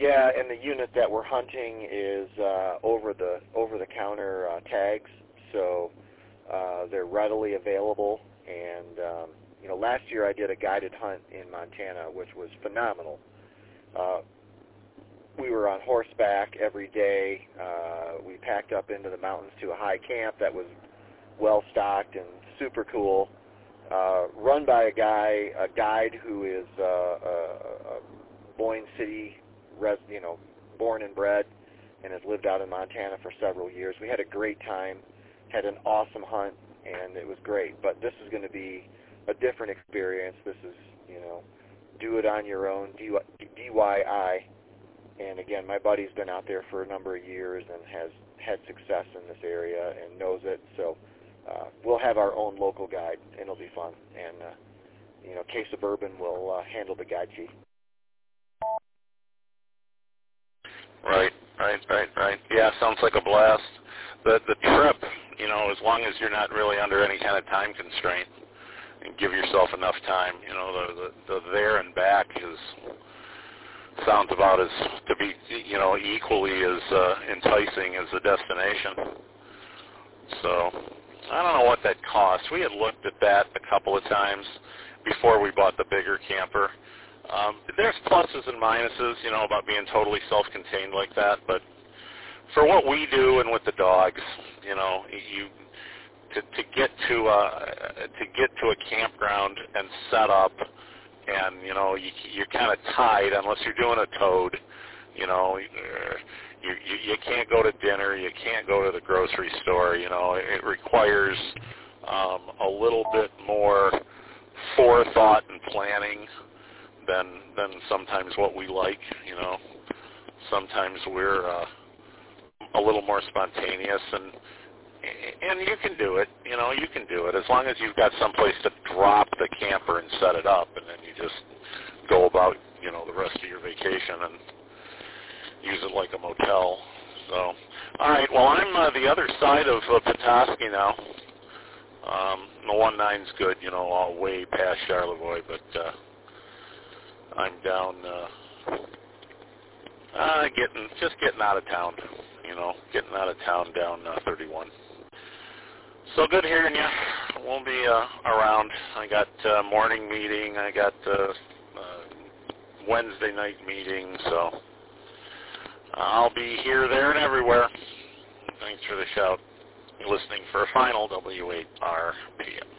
Yeah, and the unit that we're hunting is over-the-counter tags, so they're readily available. And last year I did a guided hunt in Montana, which was phenomenal. We were on horseback every day. We packed up into the mountains to a high camp that was well stocked and super cool. Run by a guide who is a Boyne City born and bred, and has lived out in Montana for several years. We had a great time, had an awesome hunt, and it was great. But this is going to be a different experience. This is, do it on your own, DIY. And again, my buddy's been out there for a number of years and has had success in this area and knows it. So we'll have our own local guide, and it'll be fun. And, Case of Bourbon will handle the guide fee. Right. Yeah, sounds like a blast. The trip, as long as you're not really under any kind of time constraint, and give yourself enough time, the there and back sounds about as to be, equally as enticing as the destination. So I don't know what that costs. We had looked at that a couple of times before we bought the bigger camper. There's pluses and minuses, about being totally self-contained like that. But for what we do and with the dogs, to get to a campground and set up, and you're kind of tied unless you're doing a toad. You can't go to dinner. You can't go to the grocery store. It requires a little bit more forethought and planning than sometimes what we like. Sometimes we're a little more spontaneous, and you can do it. You can do it as long as you've got someplace to drop the camper and set it up, and then you just go about the rest of your vacation and use it like a motel. So, all right. Well, I'm the other side of Petoskey now. The 19's good, all way past Charlevoix, but I'm down, getting out of town, getting out of town down 31. So good hearing you. We'll be around. I got morning meeting. I got Wednesday night meeting. So I'll be here, there, and everywhere. Thanks for the shout. You're listening for a final W8RPM.